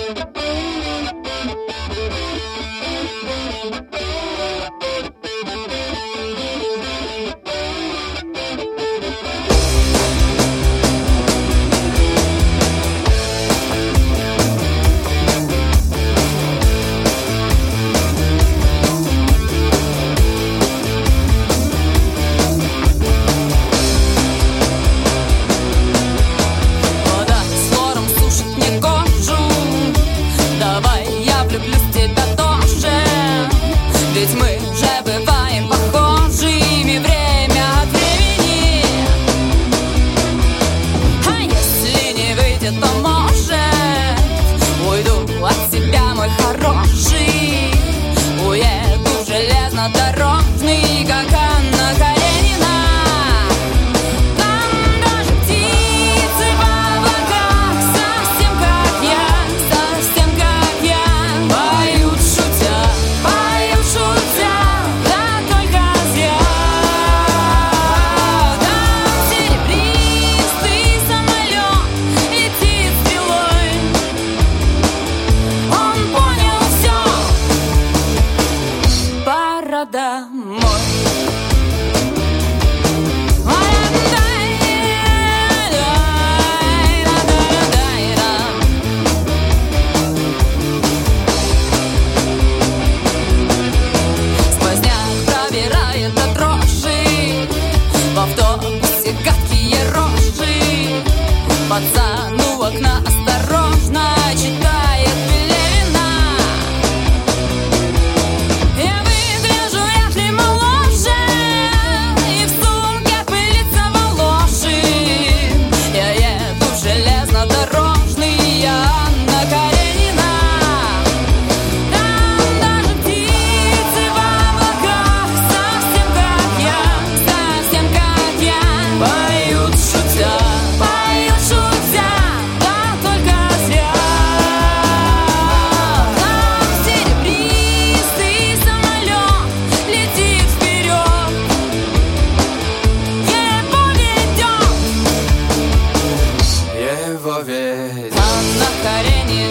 Дорожный, как Анна Каренина. Там даже птицы в облаках, совсем как я, поют шутя, да только зря. Там серебристый самолет летит стрелой. Он понял все, пора домой. Сквозняк пробирает до дрожи, в автобусе гадкие рожи. Пацан у окна осторожно читает Пелевина. Я выгляжу вряд ли моложе, и в сумке пылится волоши. Я еду железнодорожный, я Анна Каренина. Там даже птицы в облаках, совсем как я, поют шутя, да только зря. Там серебристый самолет летит вперед, его ведет Анна Каренина.